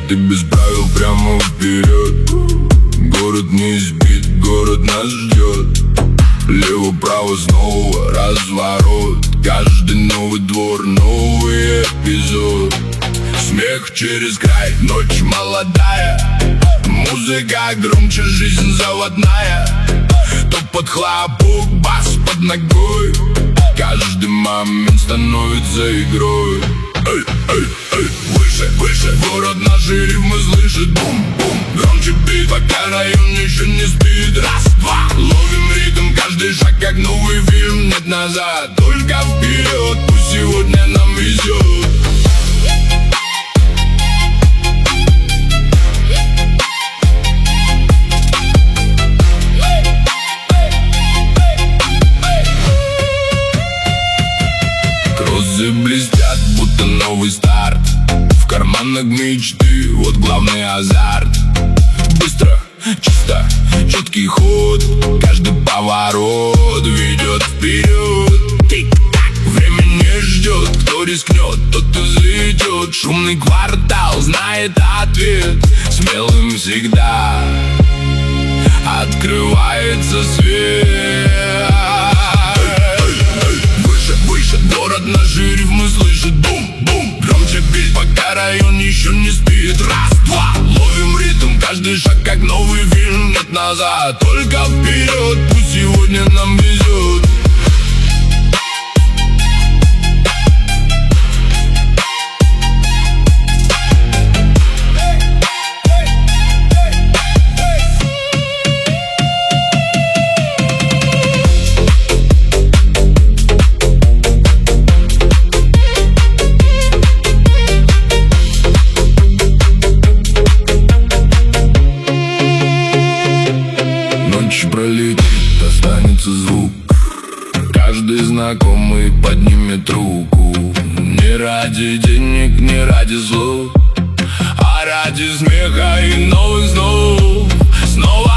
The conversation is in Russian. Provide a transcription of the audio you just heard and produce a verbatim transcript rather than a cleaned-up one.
Ты без правил прямо вперед. Город не избит, город нас ждет. Лево-право снова разворот. Каждый новый двор, новый эпизод. Смех через край, ночь молодая. Музыка громче, жизнь заводная. Топот, хлопок, бас под ногой. Каждый момент становится игрой. Эй, эй, эй, выше, выше. Город наши рифмы слышит. Бум-бум, громче бит, пока район еще не спит. Раз, два, ловим ритм, каждый шаг как новый фильм. Нет назад, только вперед. Пусть сегодня нам везет. Кроссы блестят, будто новый старт. В карманах мечты, вот главный азарт. Быстро, чисто, четкий ход. Каждый поворот ведет вперед. Тик-так, время не ждет. Кто рискнет, тот и взлетет. Шумный квартал знает ответ. Смелым всегда открывается свет. Город наши рифмы слышит. Бум-бум, громче бит, пока район еще не спит. Раз, два, ловим ритм, каждый шаг как новый фильм. Нет назад, только вперед. Пусть сегодня нам везет. Пролетит, останется звук. Каждый знакомый поднимет руку. Не ради денег, не ради слов, а ради смеха и новых снов. Снова